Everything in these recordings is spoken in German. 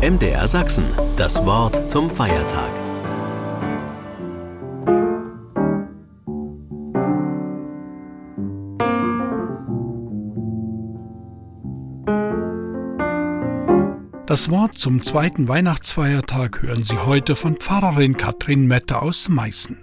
MDR Sachsen, das Wort zum Feiertag. Das Wort zum zweiten Weihnachtsfeiertag hören Sie heute von Pfarrerin Katrin Mette aus Meißen.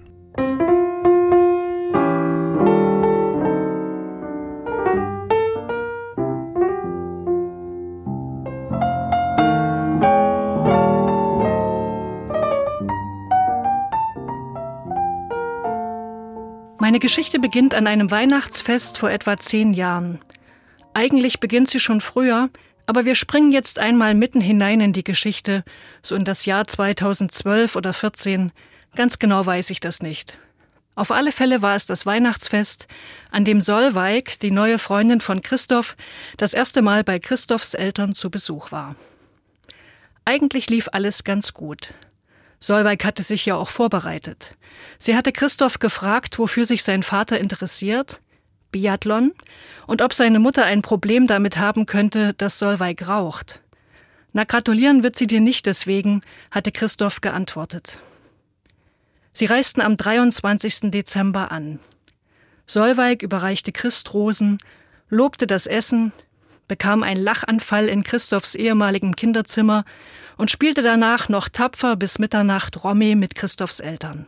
Meine Geschichte beginnt an einem Weihnachtsfest vor etwa 10 Jahren. Eigentlich beginnt sie schon früher, aber wir springen jetzt einmal mitten hinein in die Geschichte, so in das Jahr 2012 oder 14. Ganz genau weiß ich das nicht. Auf alle Fälle war es das Weihnachtsfest, an dem Solveig, die neue Freundin von Christoph, das erste Mal bei Christophs Eltern zu Besuch war. Eigentlich lief alles ganz gut. Solveig hatte sich ja auch vorbereitet. Sie hatte Christoph gefragt, wofür sich sein Vater interessiert, Biathlon, und ob seine Mutter ein Problem damit haben könnte, dass Solveig raucht. Na, gratulieren wird sie dir nicht deswegen, hatte Christoph geantwortet. Sie reisten am 23. Dezember an. Solveig überreichte Christrosen, lobte das Essen, bekam einen Lachanfall in Christophs ehemaligen Kinderzimmer und spielte danach noch tapfer bis Mitternacht Romy mit Christophs Eltern.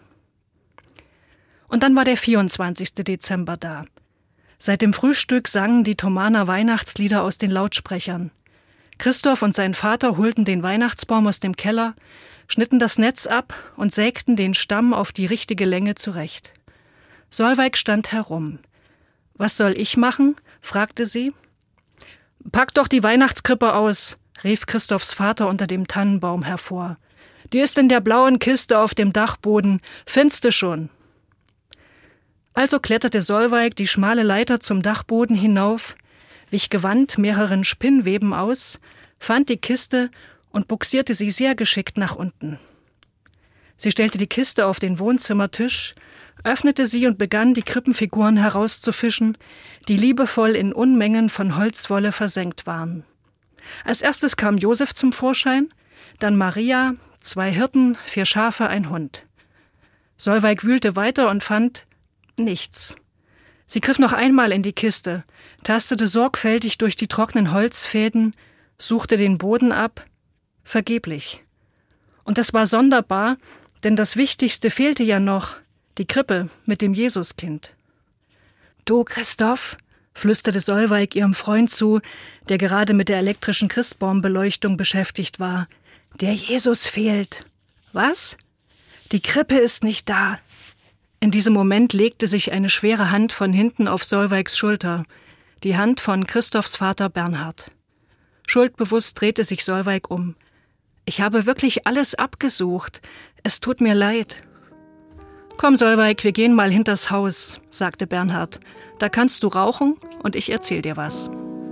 Und dann war der 24. Dezember da. Seit dem Frühstück sangen die Thomaner Weihnachtslieder aus den Lautsprechern. Christoph und sein Vater holten den Weihnachtsbaum aus dem Keller, schnitten das Netz ab und sägten den Stamm auf die richtige Länge zurecht. Solveig stand herum. »Was soll ich machen?« fragte sie. »Pack doch die Weihnachtskrippe aus«, rief Christophs Vater unter dem Tannenbaum hervor. »Die ist in der blauen Kiste auf dem Dachboden, findest du schon.« Also kletterte Solveig die schmale Leiter zum Dachboden hinauf, wich gewandt mehreren Spinnweben aus, fand die Kiste und bugsierte sie sehr geschickt nach unten. Sie stellte die Kiste auf den Wohnzimmertisch, öffnete sie und begann, die Krippenfiguren herauszufischen, die liebevoll in Unmengen von Holzwolle versenkt waren. Als erstes kam Josef zum Vorschein, dann Maria, 2 Hirten, 4 Schafe, ein Hund. Solveig wühlte weiter und fand nichts. Sie griff noch einmal in die Kiste, tastete sorgfältig durch die trockenen Holzfäden, suchte den Boden ab, vergeblich. Und das war sonderbar, denn das Wichtigste fehlte ja noch, die Krippe mit dem Jesuskind. »Du, Christoph«, flüsterte Solveig ihrem Freund zu, der gerade mit der elektrischen Christbaumbeleuchtung beschäftigt war. »Der Jesus fehlt.« »Was?« »Die Krippe ist nicht da.« In diesem Moment legte sich eine schwere Hand von hinten auf Solveigs Schulter, die Hand von Christophs Vater Bernhard. Schuldbewusst drehte sich Solveig um. »Ich habe wirklich alles abgesucht. Es tut mir leid.« »Komm, Solveig, wir gehen mal hinters Haus«, sagte Bernhard. »Da kannst du rauchen und ich erzähl dir was.«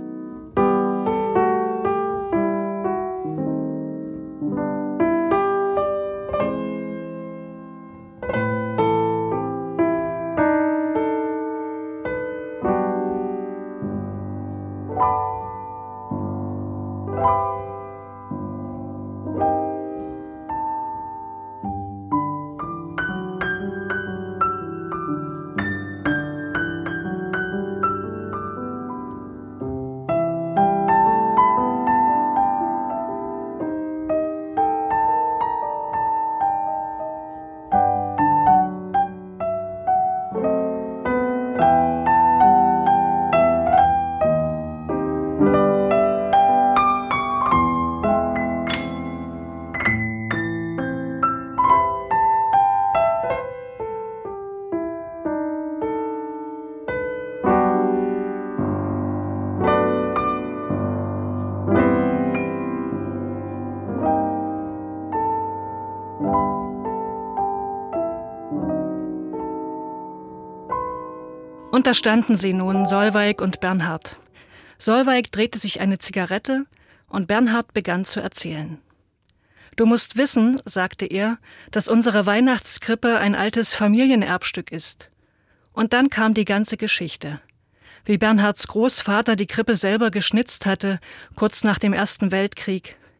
Und da standen sie nun, Solveig und Bernhard. Solveig drehte sich eine Zigarette und Bernhard begann zu erzählen. »Du musst wissen«, sagte er, »dass unsere Weihnachtskrippe ein altes Familienerbstück ist.« Und dann kam die ganze Geschichte. Wie Bernhards Großvater die Krippe selber geschnitzt hatte, kurz nach dem Ersten Weltkrieg.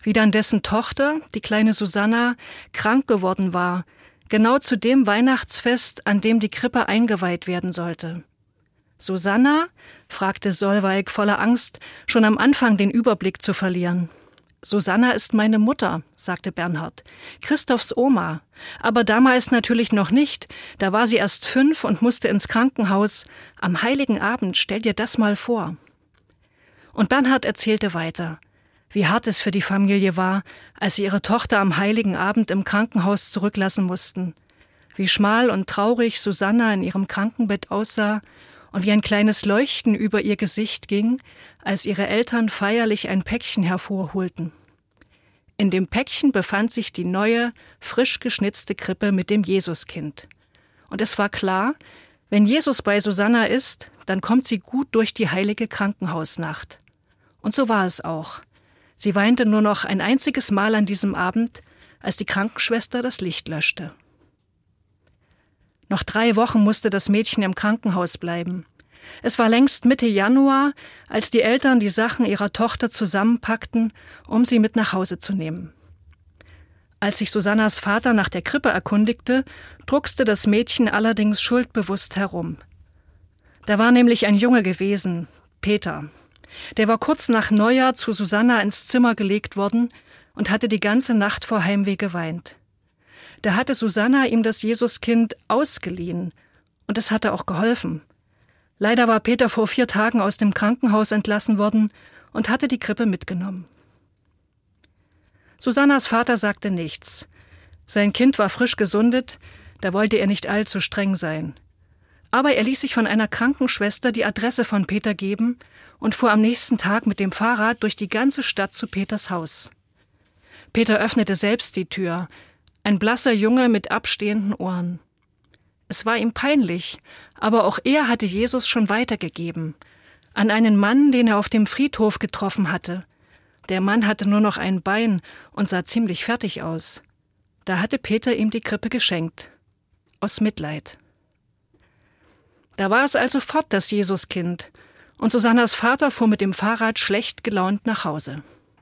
wie dann dessen Tochter, die kleine Susanna, krank geworden war, genau zu dem Weihnachtsfest, an dem die Krippe eingeweiht werden sollte. »Susanna?« fragte Solveig voller Angst, schon am Anfang den Überblick zu verlieren. »Susanna ist meine Mutter«, sagte Bernhard, »Christophs Oma. Aber damals natürlich noch nicht, da war sie erst 5 und musste ins Krankenhaus. Am Heiligen Abend, stell dir das mal vor.« Und Bernhard erzählte weiter, wie hart es für die Familie war, als sie ihre Tochter am Heiligen Abend im Krankenhaus zurücklassen mussten. Wie schmal und traurig Susanna in ihrem Krankenbett aussah und wie ein kleines Leuchten über ihr Gesicht ging, als ihre Eltern feierlich ein Päckchen hervorholten. In dem Päckchen befand sich die neue, frisch geschnitzte Krippe mit dem Jesuskind. Und es war klar, wenn Jesus bei Susanna ist, dann kommt sie gut durch die heilige Krankenhausnacht. Und so war es auch. Sie weinte nur noch ein einziges Mal an diesem Abend, als die Krankenschwester das Licht löschte. Noch 3 Wochen musste das Mädchen im Krankenhaus bleiben. Es war längst Mitte Januar, als die Eltern die Sachen ihrer Tochter zusammenpackten, um sie mit nach Hause zu nehmen. Als sich Susannas Vater nach der Krippe erkundigte, druckste das Mädchen allerdings schuldbewusst herum. Da war nämlich ein Junge gewesen, Peter. Der war kurz nach Neujahr zu Susanna ins Zimmer gelegt worden und hatte die ganze Nacht vor Heimweh geweint. Da hatte Susanna ihm das Jesuskind ausgeliehen und es hatte auch geholfen. Leider war Peter vor 4 Tagen aus dem Krankenhaus entlassen worden und hatte die Krippe mitgenommen. Susannas Vater sagte nichts. Sein Kind war frisch gesundet, da wollte er nicht allzu streng sein. Aber er ließ sich von einer Krankenschwester die Adresse von Peter geben und fuhr am nächsten Tag mit dem Fahrrad durch die ganze Stadt zu Peters Haus. Peter öffnete selbst die Tür, ein blasser Junge mit abstehenden Ohren. Es war ihm peinlich, aber auch er hatte Jesus schon weitergegeben, an einen Mann, den er auf dem Friedhof getroffen hatte. Der Mann hatte nur noch ein Bein und sah ziemlich fertig aus. Da hatte Peter ihm die Krippe geschenkt, aus Mitleid. Da war es also fort, das Jesuskind, und Susannas Vater fuhr mit dem Fahrrad schlecht gelaunt nach Hause.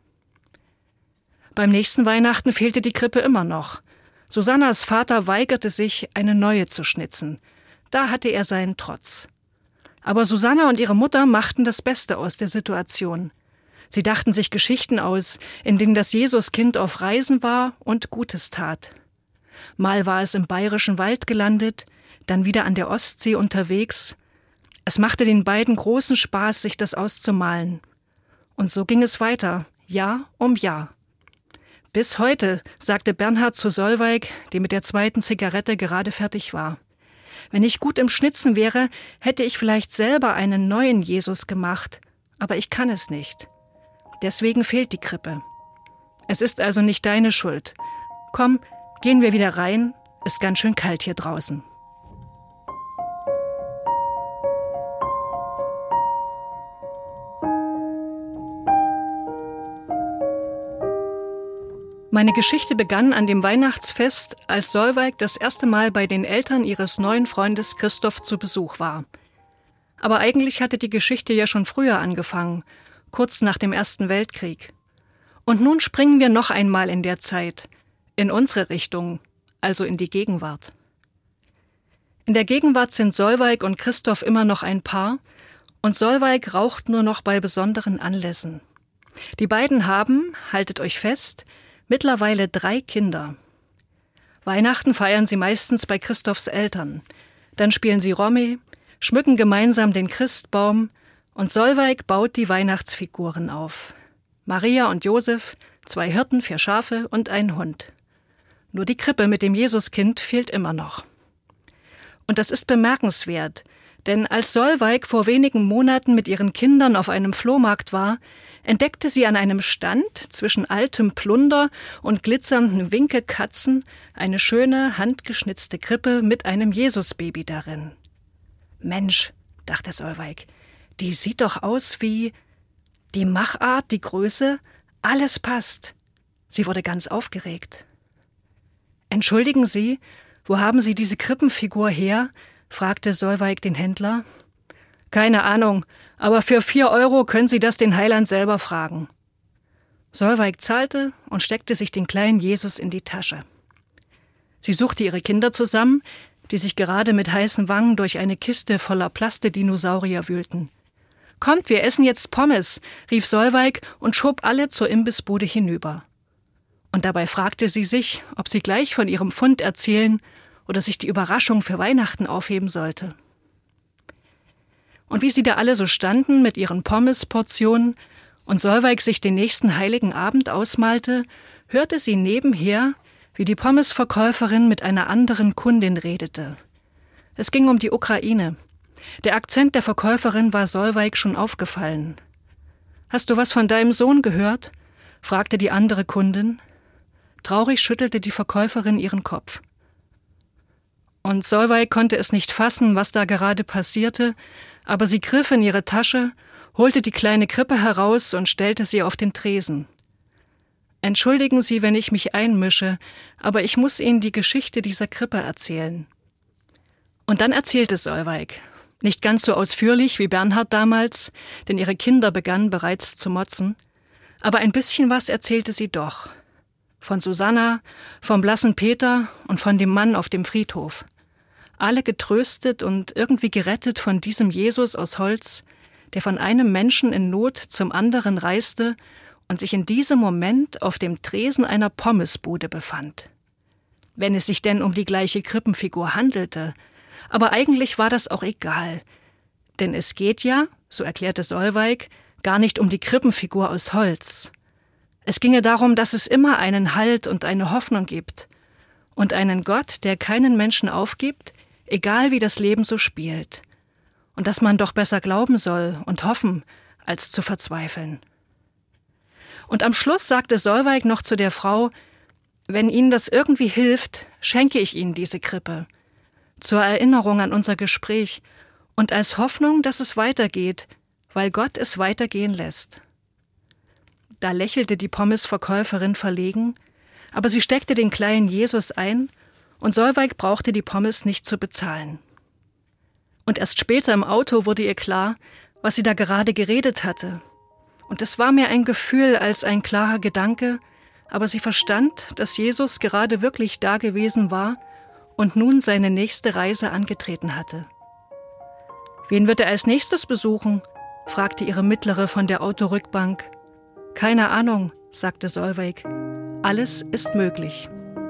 Beim nächsten Weihnachten fehlte die Krippe immer noch. Susannas Vater weigerte sich, eine neue zu schnitzen. Da hatte er seinen Trotz. Aber Susanna und ihre Mutter machten das Beste aus der Situation. Sie dachten sich Geschichten aus, in denen das Jesuskind auf Reisen war und Gutes tat. Mal war es im bayerischen Wald gelandet, dann wieder an der Ostsee unterwegs. Es machte den beiden großen Spaß, sich das auszumalen. Und so ging es weiter, Jahr um Jahr. Bis heute, sagte Bernhard zu Solveig, die mit der 2. Zigarette gerade fertig war. Wenn ich gut im Schnitzen wäre, hätte ich vielleicht selber einen neuen Jesus gemacht, aber ich kann es nicht. Deswegen fehlt die Krippe. Es ist also nicht deine Schuld. Komm, gehen wir wieder rein, ist ganz schön kalt hier draußen. Meine Geschichte begann an dem Weihnachtsfest, als Solveig das erste Mal bei den Eltern ihres neuen Freundes Christoph zu Besuch war. Aber eigentlich hatte die Geschichte ja schon früher angefangen, kurz nach dem Ersten Weltkrieg. Und nun springen wir noch einmal in der Zeit, in unsere Richtung, also in die Gegenwart. In der Gegenwart sind Solveig und Christoph immer noch ein Paar und Solveig raucht nur noch bei besonderen Anlässen. Die beiden haben, haltet euch fest, mittlerweile 3 Kinder. Weihnachten feiern sie meistens bei Christophs Eltern. Dann spielen sie Romy, schmücken gemeinsam den Christbaum und Solveig baut die Weihnachtsfiguren auf. Maria und Josef, 2 Hirten, 4 Schafe und ein Hund. Nur die Krippe mit dem Jesuskind fehlt immer noch. Und das ist bemerkenswert, denn als Solveig vor wenigen Monaten mit ihren Kindern auf einem Flohmarkt war, entdeckte sie an einem Stand zwischen altem Plunder und glitzernden Winkelkatzen eine schöne, handgeschnitzte Krippe mit einem Jesusbaby darin. Mensch, dachte Solveig, die sieht doch aus wie... Die Machart, die Größe, alles passt. Sie wurde ganz aufgeregt. »Entschuldigen Sie, wo haben Sie diese Krippenfigur her?« fragte Solveig den Händler. »Keine Ahnung, aber für 4 € können Sie das den Heiland selber fragen.« Solveig zahlte und steckte sich den kleinen Jesus in die Tasche. Sie suchte ihre Kinder zusammen, die sich gerade mit heißen Wangen durch eine Kiste voller Plastedinosaurier wühlten. »Kommt, wir essen jetzt Pommes«, rief Solveig und schob alle zur Imbissbude hinüber. Und dabei fragte sie sich, ob sie gleich von ihrem Fund erzählen oder sich die Überraschung für Weihnachten aufheben sollte. Und wie sie da alle so standen mit ihren Pommesportionen und Solveig sich den nächsten heiligen Abend ausmalte, hörte sie nebenher, wie die Pommesverkäuferin mit einer anderen Kundin redete. Es ging um die Ukraine. Der Akzent der Verkäuferin war Solveig schon aufgefallen. »Hast du was von deinem Sohn gehört?« fragte die andere Kundin. Traurig schüttelte die Verkäuferin ihren Kopf. Und Solveig konnte es nicht fassen, was da gerade passierte, aber sie griff in ihre Tasche, holte die kleine Krippe heraus und stellte sie auf den Tresen. »Entschuldigen Sie, wenn ich mich einmische, aber ich muss Ihnen die Geschichte dieser Krippe erzählen.« Und dann erzählte Solveig. Nicht ganz so ausführlich wie Bernhard damals, denn ihre Kinder begannen bereits zu motzen, aber ein bisschen was erzählte sie doch. Von Susanna, vom blassen Peter und von dem Mann auf dem Friedhof. Alle getröstet und irgendwie gerettet von diesem Jesus aus Holz, der von einem Menschen in Not zum anderen reiste und sich in diesem Moment auf dem Tresen einer Pommesbude befand. Wenn es sich denn um die gleiche Krippenfigur handelte, aber eigentlich war das auch egal. Denn es geht ja, so erklärte Solveig, gar nicht um die Krippenfigur aus Holz. Es ginge darum, dass es immer einen Halt und eine Hoffnung gibt und einen Gott, der keinen Menschen aufgibt, egal wie das Leben so spielt. Und dass man doch besser glauben soll und hoffen, als zu verzweifeln. Und am Schluss sagte Solveig noch zu der Frau, wenn Ihnen das irgendwie hilft, schenke ich Ihnen diese Krippe. Zur Erinnerung an unser Gespräch und als Hoffnung, dass es weitergeht, weil Gott es weitergehen lässt. Da lächelte die Pommesverkäuferin verlegen, aber sie steckte den kleinen Jesus ein und Solveig brauchte die Pommes nicht zu bezahlen. Und erst später im Auto wurde ihr klar, was sie da gerade geredet hatte. Und es war mehr ein Gefühl als ein klarer Gedanke, aber sie verstand, dass Jesus gerade wirklich da gewesen war und nun seine nächste Reise angetreten hatte. »Wen wird er als nächstes besuchen?« fragte ihre Mittlere von der Autorückbank. »Keine Ahnung«, sagte Solveig. »Alles ist möglich.«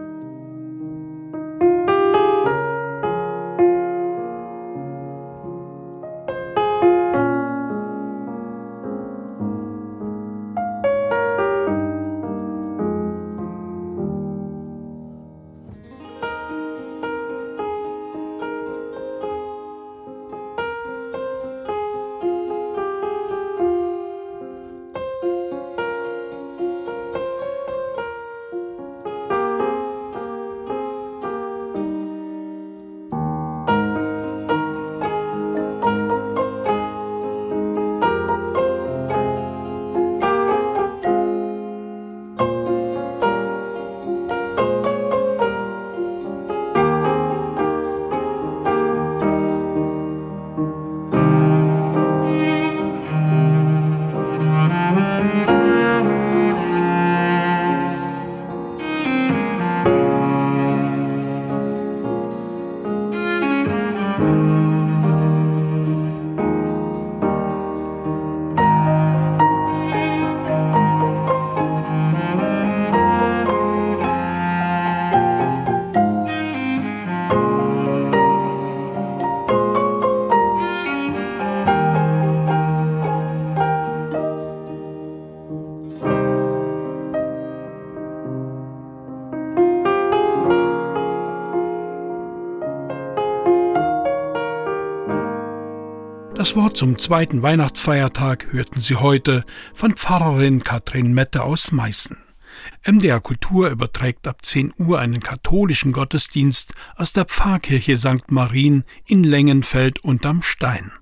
Das Wort zum zweiten Weihnachtsfeiertag hörten Sie heute von Pfarrerin Katrin Mette aus Meißen. MDR Kultur überträgt ab 10 Uhr einen katholischen Gottesdienst aus der Pfarrkirche St. Marien in Lengenfeld unterm Stein.